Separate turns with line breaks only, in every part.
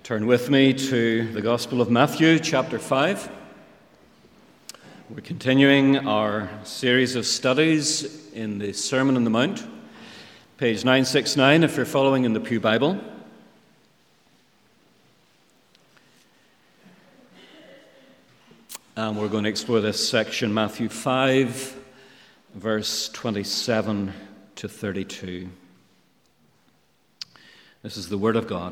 Turn with me to the Gospel of Matthew, chapter 5. We're continuing our series of studies in the Sermon on the Mount, page 969 if you're following in the Pew Bible. And we're going to explore this section, Matthew 5, verse 27 to 32. This is the Word of God.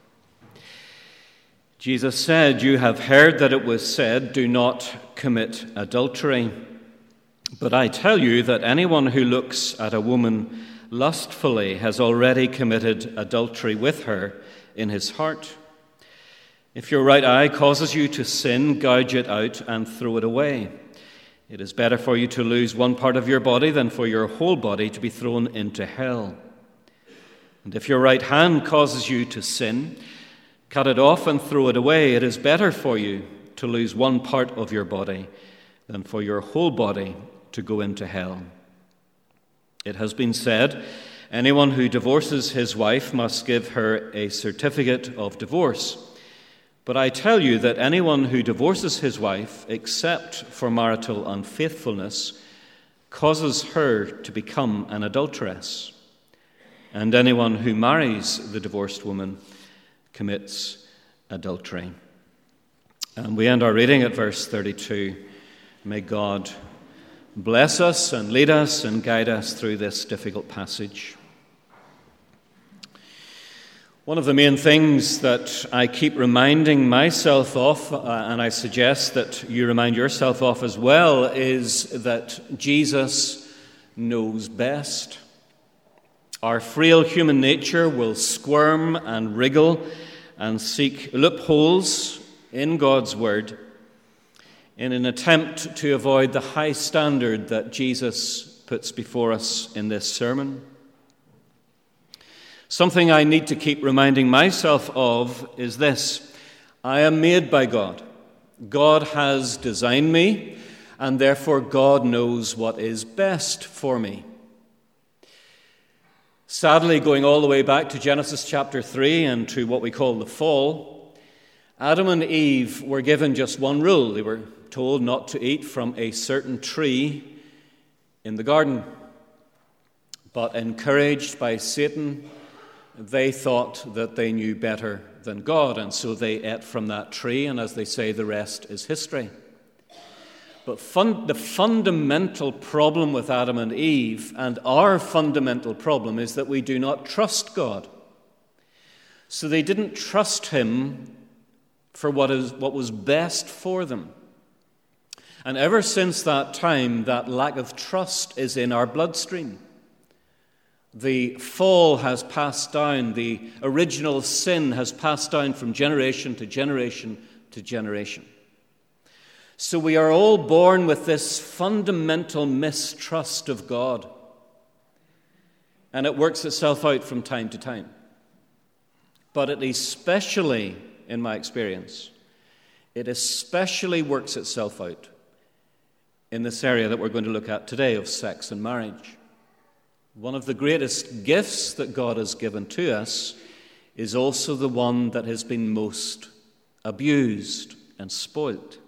Jesus said, "You have heard that it was said, 'Do not commit adultery.' But I tell you that anyone who looks at a woman lustfully has already committed adultery with her in his heart. If your right eye causes you to sin, gouge it out and throw it away. It is better for you to lose one part of your body than for your whole body to be thrown into hell. And if your right hand causes you to sin, cut it off and throw it away. It is better for you to lose one part of your body than for your whole body to go into hell. It has been said, anyone who divorces his wife must give her a certificate of divorce. But I tell you that anyone who divorces his wife, except for marital unfaithfulness, causes her to become an adulteress. And anyone who marries the divorced woman commits adultery." And we end our reading at verse 32. May God bless us and lead us and guide us through this difficult passage. One of the main things that I keep reminding myself of, and I suggest that you remind yourself of as well, is that Jesus knows best. Our frail human nature will squirm and wriggle and seek loopholes in God's word in an attempt to avoid the high standard that Jesus puts before us in this sermon. Something I need to keep reminding myself of is this: I am made by God. God has designed me, and therefore God knows what is best for me. Sadly, going all the way back to Genesis chapter 3 and to what we call the fall, Adam and Eve were given just one rule. They were told not to eat from a certain tree in the garden. But encouraged by Satan, they thought that they knew better than God, and so they ate from that tree, and as they say, the rest is history. But the fundamental problem with Adam and Eve, and our fundamental problem, is that we do not trust God. So they didn't trust him for what was best for them. And ever since that time, that lack of trust is in our bloodstream. The fall has passed down, the original sin has passed down from generation to generation to generation. So we are all born with this fundamental mistrust of God. And it works itself out from time to time. But it especially, in my experience, it especially works itself out in this area that we're going to look at today of sex and marriage. One of the greatest gifts that God has given to us is also the one that has been most abused and spoilt.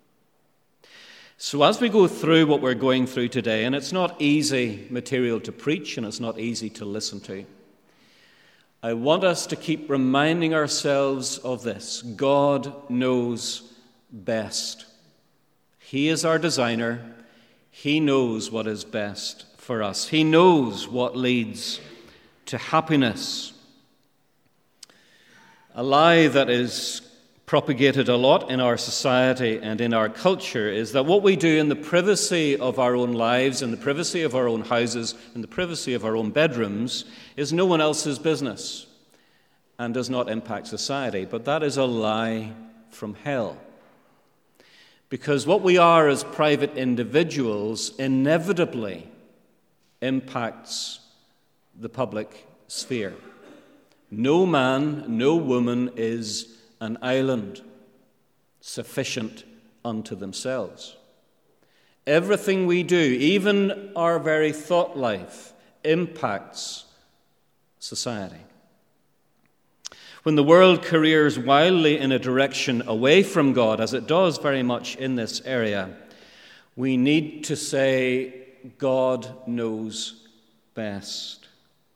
So as we go through what we're going through today, and it's not easy material to preach and it's not easy to listen to, I want us to keep reminding ourselves of this. God knows best. He is our designer. He knows what is best for us. He knows what leads to happiness. A lie that is propagated a lot in our society and in our culture is that what we do in the privacy of our own lives, in the privacy of our own houses, in the privacy of our own bedrooms, is no one else's business and does not impact society. But that is a lie from hell. Because what we are as private individuals inevitably impacts the public sphere. No man, no woman is an island sufficient unto themselves. Everything we do, even our very thought life, impacts society. When the world careers wildly in a direction away from God, as it does very much in this area, we need to say, God knows best.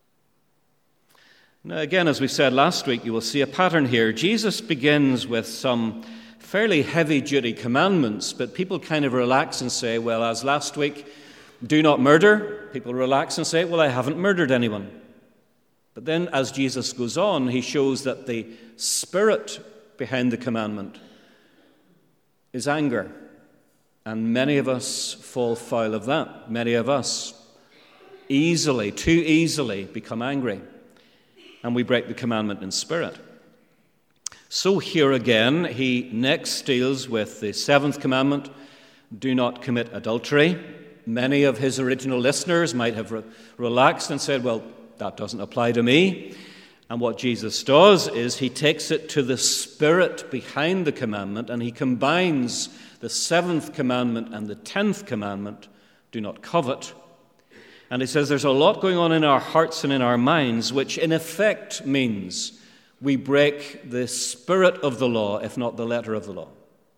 Now, again, as we said last week, you will see a pattern here. Jesus begins with some fairly heavy-duty commandments, but people kind of relax and say, well, as last week, do not murder. People relax and say, well, I haven't murdered anyone. But then as Jesus goes on, he shows that the spirit behind the commandment is anger. And many of us fall foul of that. Many of us too easily become angry. And we break the commandment in spirit. So here again, he next deals with the seventh commandment, do not commit adultery. Many of his original listeners might have relaxed and said, well, that doesn't apply to me. And what Jesus does is he takes it to the spirit behind the commandment and he combines the seventh commandment and the 10th commandment, do not covet. And he says there's a lot going on in our hearts and in our minds, which in effect means we break the spirit of the law, if not the letter of the law.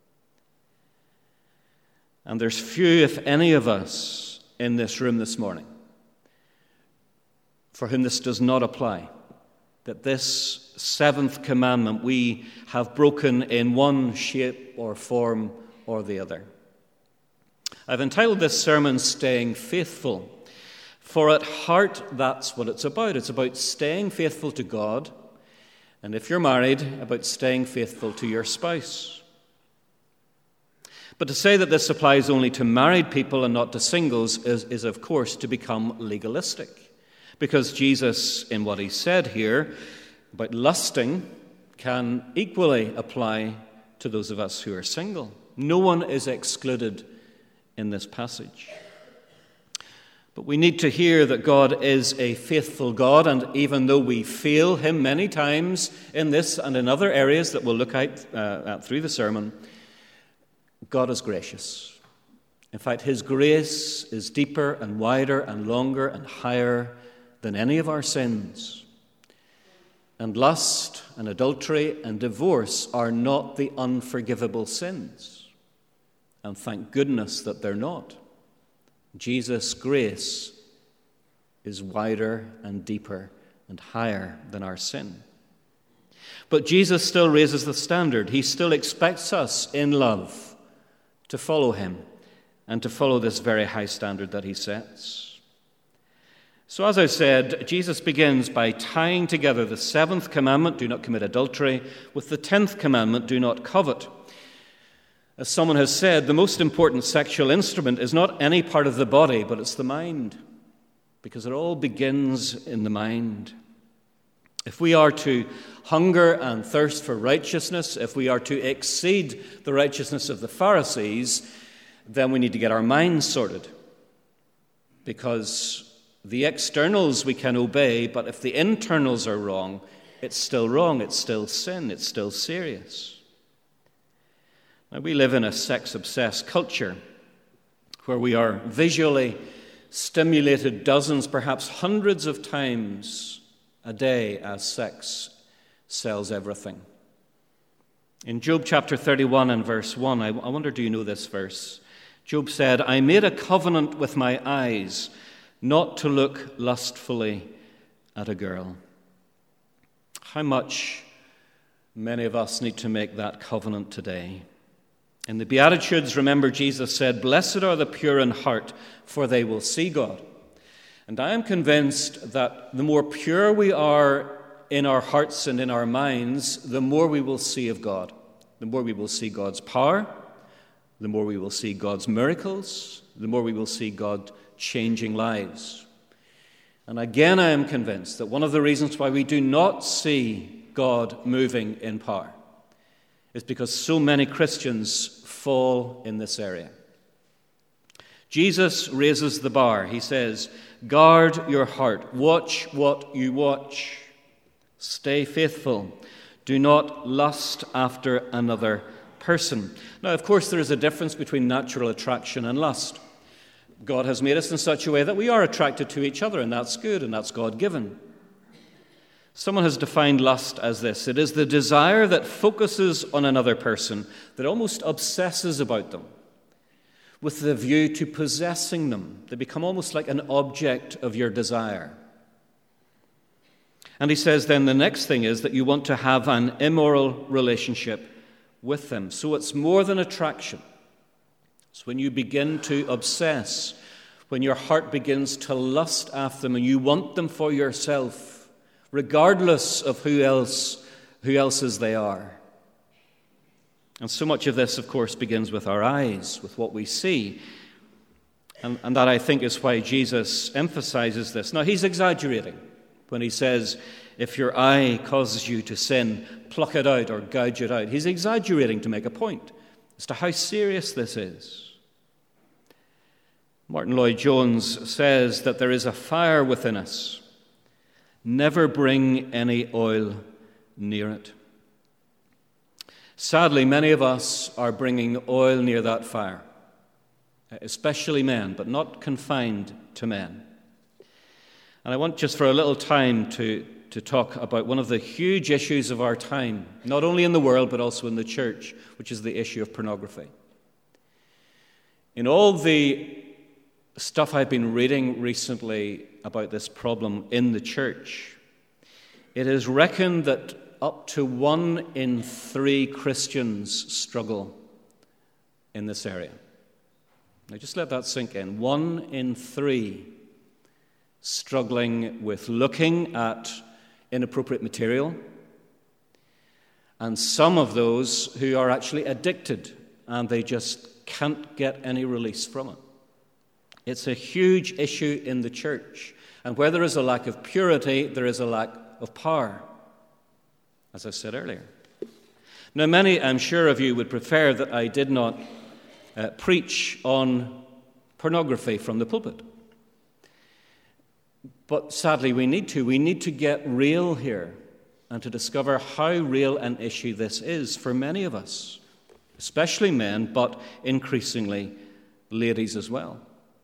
And there's few, if any of us in this room this morning for whom this does not apply, that this seventh commandment we have broken in one shape or form or the other. I've entitled this sermon, Staying Faithful, for at heart that's what it's about. It's about staying faithful to God, and if you're married, about staying faithful to your spouse. But to say that this applies only to married people and not to singles is of course, to become legalistic. Because Jesus, in what he said here about lusting, can equally apply to those of us who are single. No one is excluded in this passage. But we need to hear that God is a faithful God, and even though we fail him many times in this and in other areas that we'll look at through the sermon, God is gracious. In fact, his grace is deeper and wider and longer and higher than any of our sins. And lust and adultery and divorce are not the unforgivable sins. And thank goodness that they're not. Jesus' grace is wider and deeper and higher than our sin. But Jesus still raises the standard. He still expects us in love to follow him and to follow this very high standard that he sets. So as I said, Jesus begins by tying together the seventh commandment, do not commit adultery, with the 10th commandment, do not covet. As someone has said, the most important sexual instrument is not any part of the body, but it's the mind, because it all begins in the mind. If we are to hunger and thirst for righteousness, if we are to exceed the righteousness of the Pharisees, then we need to get our minds sorted, because the externals we can obey, but if the internals are wrong, it's still sin, it's still serious. Now, we live in a sex-obsessed culture where we are visually stimulated dozens, perhaps hundreds of times a day as sex sells everything. In Job chapter 31 and verse 1, I wonder, do you know this verse? Job said, I made a covenant with my eyes not to look lustfully at a girl. How much many of us need to make that covenant today. In the Beatitudes, remember, Jesus said, blessed are the pure in heart, for they will see God. And I am convinced that the more pure we are in our hearts and in our minds, the more we will see of God. The more we will see God's power, the more we will see God's miracles, the more we will see God changing lives. And again, I am convinced that one of the reasons why we do not see God moving in power is because so many Christians fall in this area. Jesus raises the bar. He says, guard your heart. Watch what you watch. Stay faithful. Do not lust after another person. Now, of course, there is a difference between natural attraction and lust. God has made us in such a way that we are attracted to each other, and that's good, and that's God-given. Someone has defined lust as this: it is the desire that focuses on another person, that almost obsesses about them, with the view to possessing them. They become almost like an object of your desire. And he says then the next thing is that you want to have an immoral relationship with them. So it's more than attraction. It's when you begin to obsess, when your heart begins to lust after them and you want them for yourself, regardless of who else's they are. And so much of this, of course, begins with our eyes, with what we see. And that, I think, is why Jesus emphasizes this. Now, he's exaggerating when he says, if your eye causes you to sin, pluck it out or gouge it out. He's exaggerating to make a point as to how serious this is. Martin Lloyd-Jones says that there is a fire within us. Never bring any oil near it. Sadly, many of us are bringing oil near that fire, especially men, but not confined to men. And I want just for a little time to talk about one of the huge issues of our time, not only in the world but also in the church, which is the issue of pornography. In all the stuff I've been reading recently about this problem in the church, it is reckoned that up to 1 in 3 Christians struggle in this area. Now just let that sink in. 1 in 3 struggling with looking at inappropriate material, and some of those who are actually addicted and they just can't get any release from it. It's a huge issue in the church, and where there is a lack of purity, there is a lack of power, as I said earlier. Now, many, I'm sure, of you would prefer that I did not preach on pornography from the pulpit. But sadly, we need to. We need to get real here and to discover how real an issue this is for many of us, especially men, but increasingly ladies as well.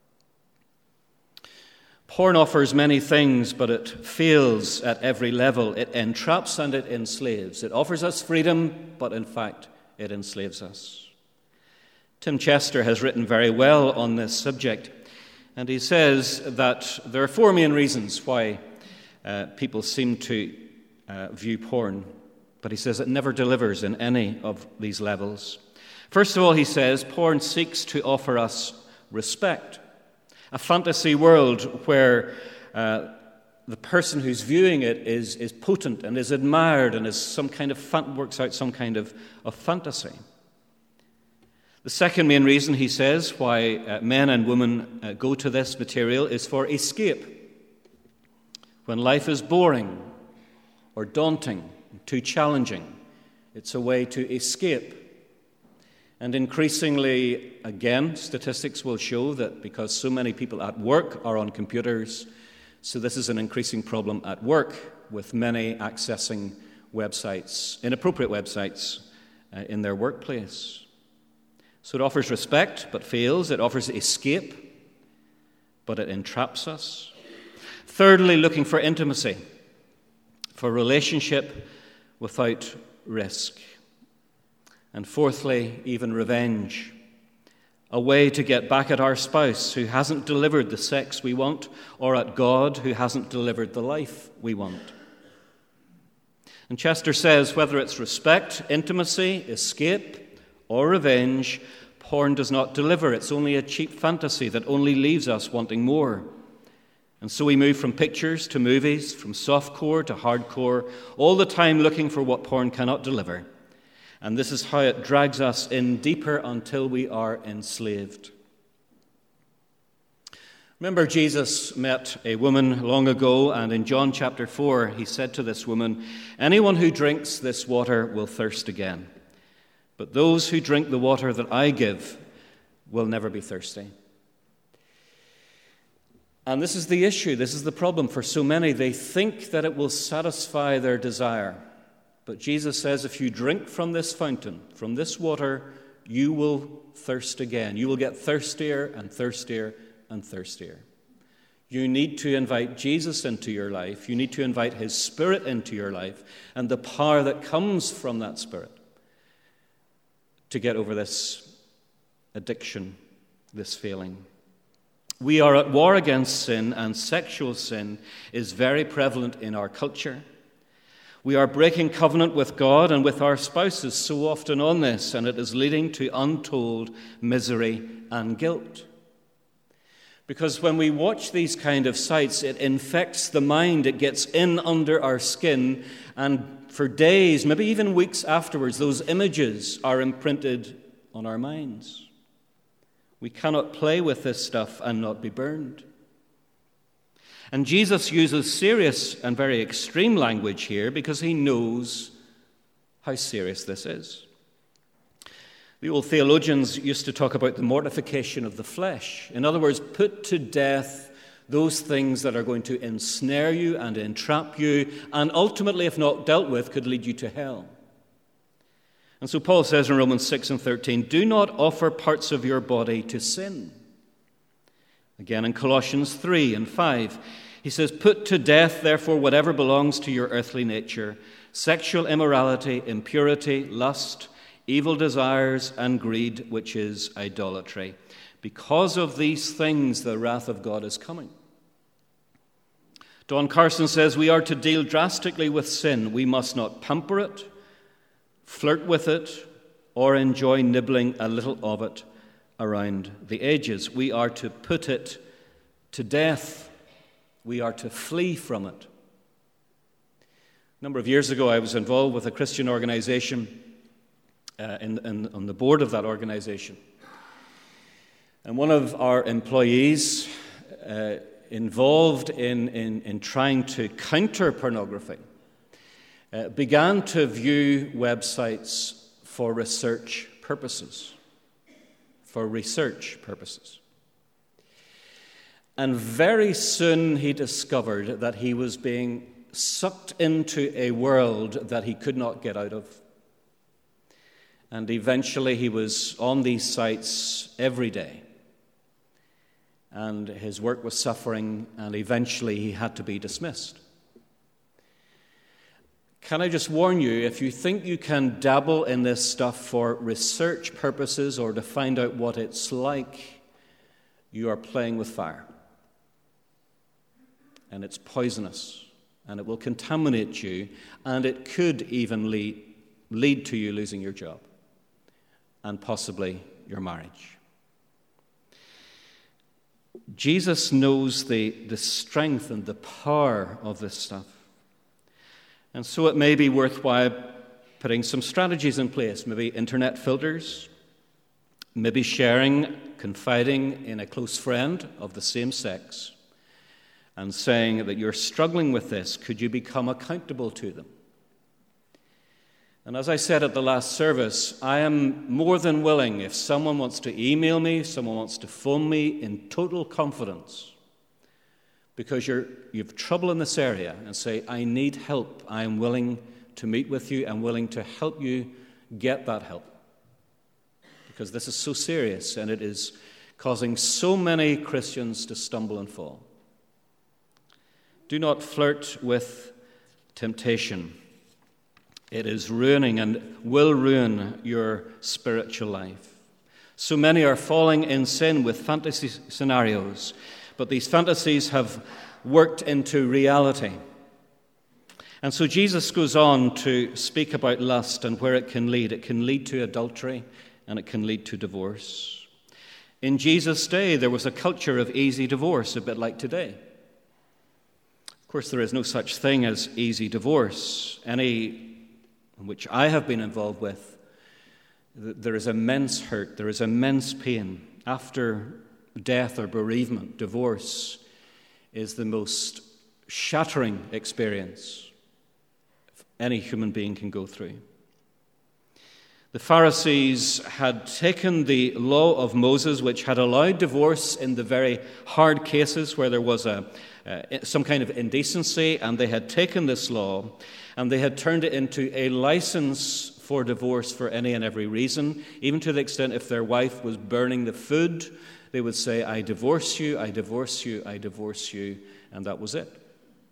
Porn offers many things, but it fails at every level. It entraps and it enslaves. It offers us freedom, but in fact, it enslaves us. Tim Chester has written very well on this subject, and he says that there are 4 main reasons why people seem to view porn, but he says it never delivers in any of these levels. First of all, he says, porn seeks to offer us respect. A fantasy world where the person who's viewing it is potent and is admired and is some kind of works out some kind of fantasy. The second main reason, he says, why men and women go to this material is for escape. When life is boring or daunting, too challenging, it's a way to escape. And increasingly, again, statistics will show that because so many people at work are on computers, so this is an increasing problem at work, with many accessing websites, inappropriate websites, in their workplace. So it offers respect, but fails. It offers escape, but it entraps us. Thirdly, looking for intimacy, for relationship without risk. And fourthly, even revenge, a way to get back at our spouse who hasn't delivered the sex we want, or at God who hasn't delivered the life we want. And Chester says whether it's respect, intimacy, escape, or revenge, porn does not deliver. It's only a cheap fantasy that only leaves us wanting more. And so we move from pictures to movies, from softcore to hardcore, all the time looking for what porn cannot deliver. And this is how it drags us in deeper until we are enslaved. Remember, Jesus met a woman long ago, and in John chapter 4, he said to this woman, "Anyone who drinks this water will thirst again. But those who drink the water that I give will never be thirsty." And this is the issue, this is the problem for so many. They think that it will satisfy their desire. But Jesus says, if you drink from this fountain, from this water, you will thirst again. You will get thirstier and thirstier and thirstier. You need to invite Jesus into your life. You need to invite his Spirit into your life and the power that comes from that Spirit to get over this addiction, this failing. We are at war against sin, and sexual sin is very prevalent in our culture. We are breaking covenant with God and with our spouses so often on this, and it is leading to untold misery and guilt. Because when we watch these kind of sites, it infects the mind, it gets in under our skin, and for days, maybe even weeks afterwards, those images are imprinted on our minds. We cannot play with this stuff and not be burned. And Jesus uses serious and very extreme language here because he knows how serious this is. The old theologians used to talk about the mortification of the flesh. In other words, put to death those things that are going to ensnare you and entrap you, and ultimately, if not dealt with, could lead you to hell. And so Paul says in Romans 6 and 13, do not offer parts of your body to sin. Again in Colossians 3 and 5, he says, put to death, therefore, whatever belongs to your earthly nature, sexual immorality, impurity, lust, evil desires, and greed, which is idolatry. Because of these things, the wrath of God is coming. Don Carson says, we are to deal drastically with sin. We must not pamper it, flirt with it, or enjoy nibbling a little of it around the edges. We are to put it to death. We are to flee from it. A number of years ago, I was involved with a Christian organization on the board of that organization. And one of our employees involved in trying to counter pornography began to view websites for research purposes. And very soon he discovered that he was being sucked into a world that he could not get out of. And eventually he was on these sites every day. And his work was suffering, and eventually he had to be dismissed. Can I just warn you, if you think you can dabble in this stuff for research purposes or to find out what it's like, you are playing with fire. And it's poisonous, and it will contaminate you, and it could even lead to you losing your job and possibly your marriage. Jesus knows the strength and the power of this stuff. And so it may be worthwhile putting some strategies in place, maybe internet filters, maybe sharing, confiding in a close friend of the same sex, and saying that you're struggling with this. Could you become accountable to them? And as I said at the last service, I am more than willing, if someone wants to email me, someone wants to phone me in total confidence, because you've trouble in this area, and say, I need help. I am willing to meet with you. I'm willing to help you get that help. Because this is so serious, and it is causing so many Christians to stumble and fall. Do not flirt with temptation. It is ruining and will ruin your spiritual life. So many are falling in sin with fantasy scenarios, but these fantasies have worked into reality. And so Jesus goes on to speak about lust and where it can lead. It can lead to adultery, and it can lead to divorce. In Jesus' day, there was a culture of easy divorce, a bit like today. Of course, there is no such thing as easy divorce. Any which I have been involved with, there is immense hurt, there is immense pain. After death or bereavement, divorce is the most shattering experience any human being can go through. The Pharisees had taken the law of Moses, which had allowed divorce in the very hard cases where there was some kind of indecency, and they had taken this law and they had turned it into a license for divorce for any and every reason, even to the extent if their wife was burning the food, they would say, I divorce you, I divorce you, I divorce you, and that was it.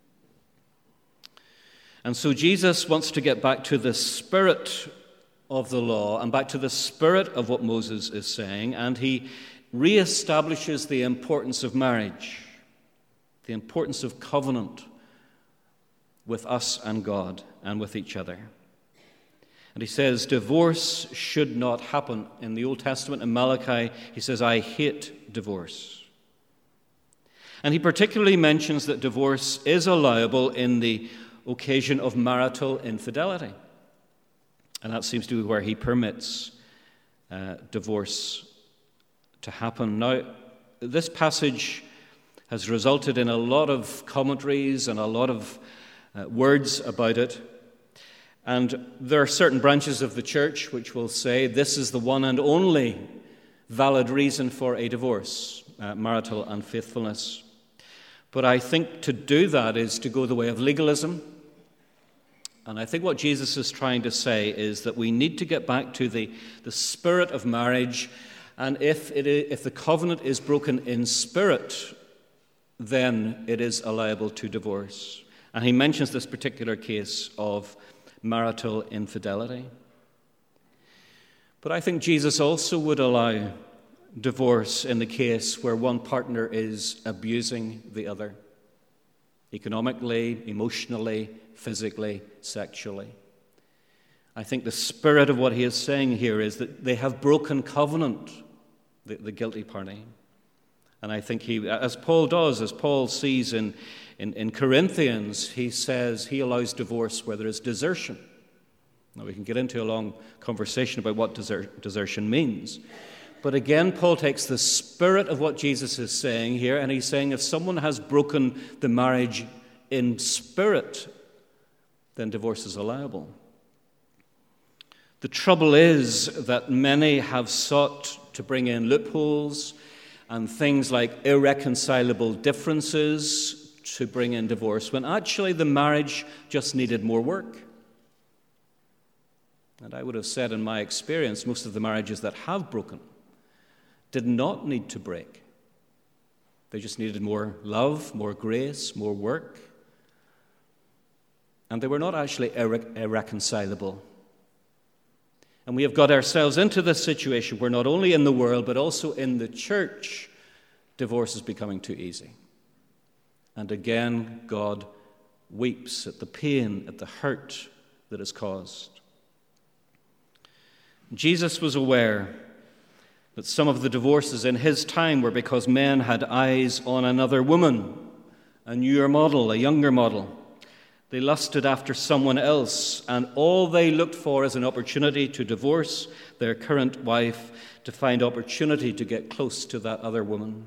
And so Jesus wants to get back to the spirit of the law and back to the spirit of what Moses is saying, and he reestablishes the importance of marriage, the importance of covenant with us and God and with each other. And he says divorce should not happen. In the Old Testament, in Malachi, he says, I hate divorce. And he particularly mentions that divorce is allowable in the occasion of marital infidelity. And that seems to be where he permits divorce to happen. Now, this passage has resulted in a lot of commentaries and a lot of words about it. And there are certain branches of the church which will say this is the one and only valid reason for a divorce, marital unfaithfulness. But I think to do that is to go the way of legalism. And I think what Jesus is trying to say is that we need to get back to the spirit of marriage. And if the covenant is broken in spirit, then it is allowable to divorce. And he mentions this particular case of marital infidelity. But I think Jesus also would allow divorce in the case where one partner is abusing the other, economically, emotionally, physically, sexually. I think the spirit of what he is saying here is that they have broken covenant, the guilty party. And I think he, as Paul sees in Corinthians, he says he allows divorce where there is desertion. Now we can get into a long conversation about what desertion means. But again, Paul takes the spirit of what Jesus is saying here, and he's saying if someone has broken the marriage in spirit, then divorce is allowable. The trouble is that many have sought to bring in loopholes and things like irreconcilable differences to bring in divorce, when actually the marriage just needed more work. And I would have said in my experience, most of the marriages that have broken did not need to break. They just needed more love, more grace, more work. And they were not actually irreconcilable. And we have got ourselves into this situation where not only in the world, but also in the church, divorce is becoming too easy. And again, God weeps at the pain, at the hurt that is caused. Jesus was aware that some of the divorces in his time were because men had eyes on another woman, a newer model, a younger model. They lusted after someone else, and all they looked for is an opportunity to divorce their current wife, to find opportunity to get close to that other woman.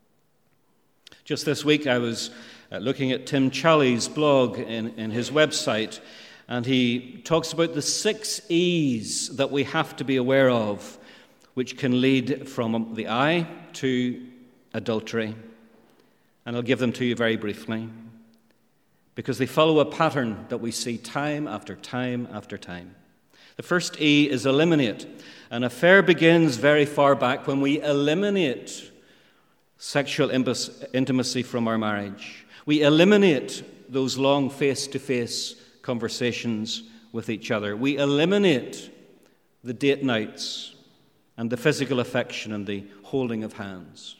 Just this week I was looking at Tim Challies' blog in his website, and he talks about the 6 E's that we have to be aware of, which can lead from the eye to adultery. And I'll give them to you very briefly, because they follow a pattern that we see time after time after time. The first E is eliminate. An affair begins very far back when we eliminate sexual intimacy from our marriage. We eliminate those long face-to-face conversations with each other. We eliminate the date nights and the physical affection and the holding of hands.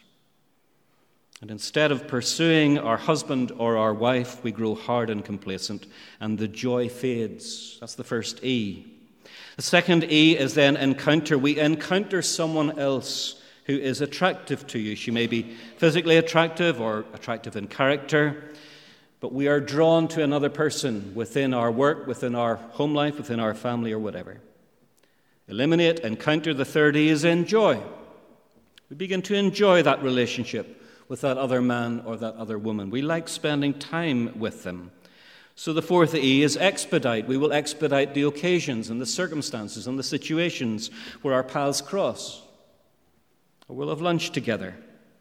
And instead of pursuing our husband or our wife, we grow hard and complacent, and the joy fades. That's the first E. The second E is then encounter. We encounter someone else who is attractive to you. She may be physically attractive or attractive in character, but we are drawn to another person within our work, within our home life, within our family, or whatever. Eliminate, encounter. The third E is enjoy. We begin to enjoy that relationship with that other man or that other woman. We like spending time with them. So the fourth E is expedite. We will expedite the occasions and the circumstances and the situations where our paths cross. Or we'll have lunch together.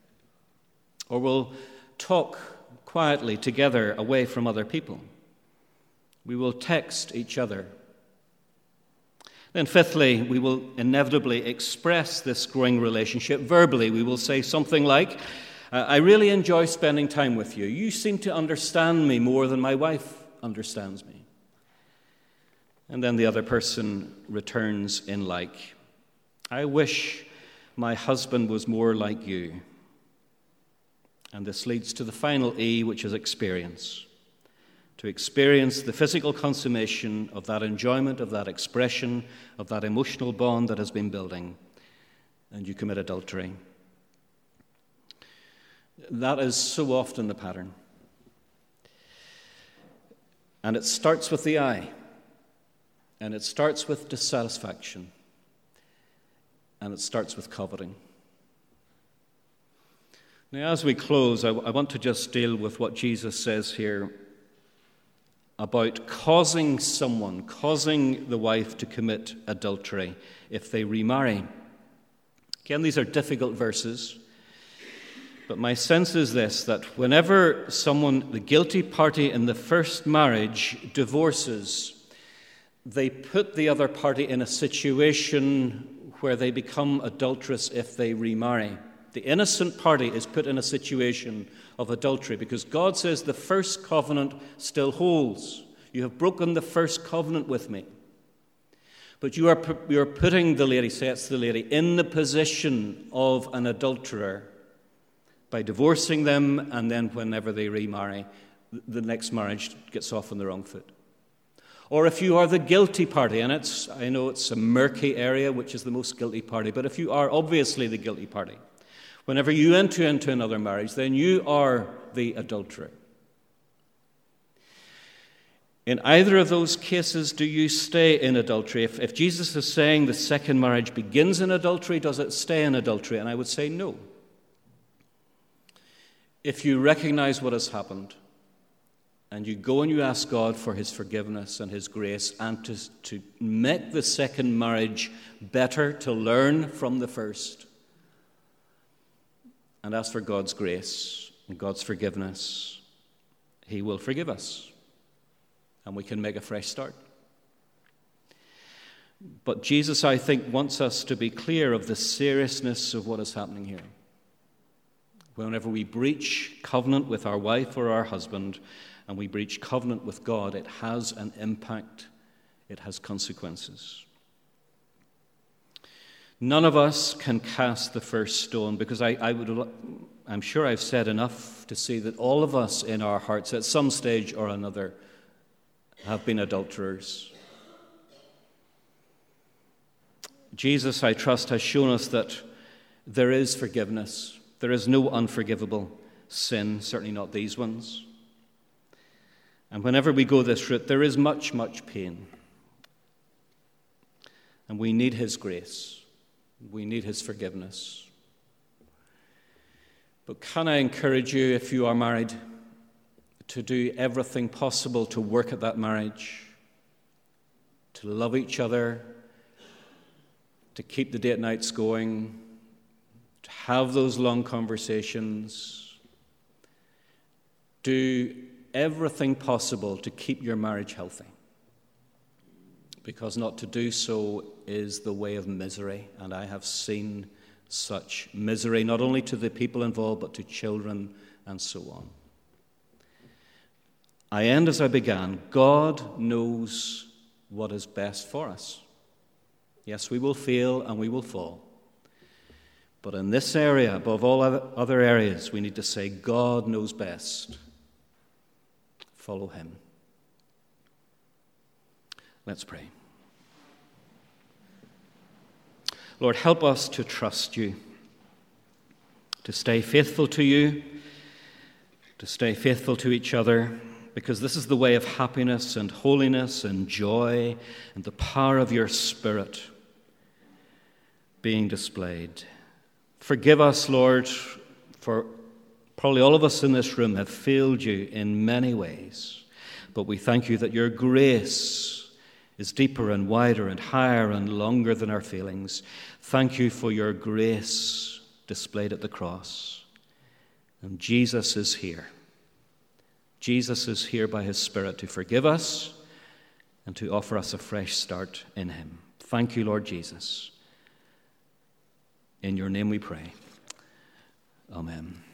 Or we'll talk quietly together away from other people. We will text each other. Then fifthly, we will inevitably express this growing relationship verbally. We will say something like, I really enjoy spending time with you. You seem to understand me more than my wife understands me. And then the other person returns in like, I wish my husband was more like you. And this leads to the final E, which is experience. To experience the physical consummation of that enjoyment, of that expression, of that emotional bond that has been building, and you commit adultery. That is so often the pattern. And it starts with the eye, and it starts with dissatisfaction, and it starts with coveting. Now, as we close, I want to just deal with what Jesus says here about causing the wife to commit adultery if they remarry. Again, these are difficult verses, but my sense is this, that whenever the guilty party in the first marriage divorces, they put the other party in a situation where they become adulterous if they remarry. The innocent party is put in a situation of adultery because God says the first covenant still holds. You have broken the first covenant with me. But you are putting the lady, say it's the lady, in the position of an adulterer by divorcing them, and then whenever they remarry, the next marriage gets off on the wrong foot. Or if you are the guilty party, and I know it's a murky area, which is the most guilty party, but if you are obviously the guilty party, whenever you enter into another marriage, then you are the adulterer. In either of those cases, do you stay in adultery? If Jesus is saying the second marriage begins in adultery, does it stay in adultery? And I would say no. If you recognize what has happened, and you go and you ask God for his forgiveness and his grace, and to make the second marriage better, to learn from the first, and ask for God's grace and God's forgiveness, he will forgive us, and we can make a fresh start. But Jesus, I think, wants us to be clear of the seriousness of what is happening here. Whenever we breach covenant with our wife or our husband, and we breach covenant with God, it has an impact. It has consequences. None of us can cast the first stone, because I'm sure I've said enough to see that all of us in our hearts at some stage or another have been adulterers. Jesus, I trust, has shown us that there is forgiveness. There is no unforgivable sin, certainly not these ones. And whenever we go this route, there is much, much pain. And we need his grace. We need his forgiveness. But can I encourage you, if you are married, to do everything possible to work at that marriage, to love each other, to keep the date nights going, to have those long conversations, do everything possible to keep your marriage healthy. Because not to do so is the way of misery, and I have seen such misery, not only to the people involved, but to children and so on. I end as I began. God knows what is best for us. Yes, we will fail and we will fall. But in this area, above all other areas, we need to say, God knows best. Follow him. Let's pray. Lord, help us to trust you, to stay faithful to you, to stay faithful to each other, because this is the way of happiness and holiness and joy and the power of your Spirit being displayed. Forgive us, Lord, for probably all of us in this room have failed you in many ways, but we thank you that your grace is deeper and wider and higher and longer than our failings. Thank you for your grace displayed at the cross. And Jesus is here. Jesus is here by his Spirit to forgive us and to offer us a fresh start in him. Thank you, Lord Jesus. In your name we pray. Amen.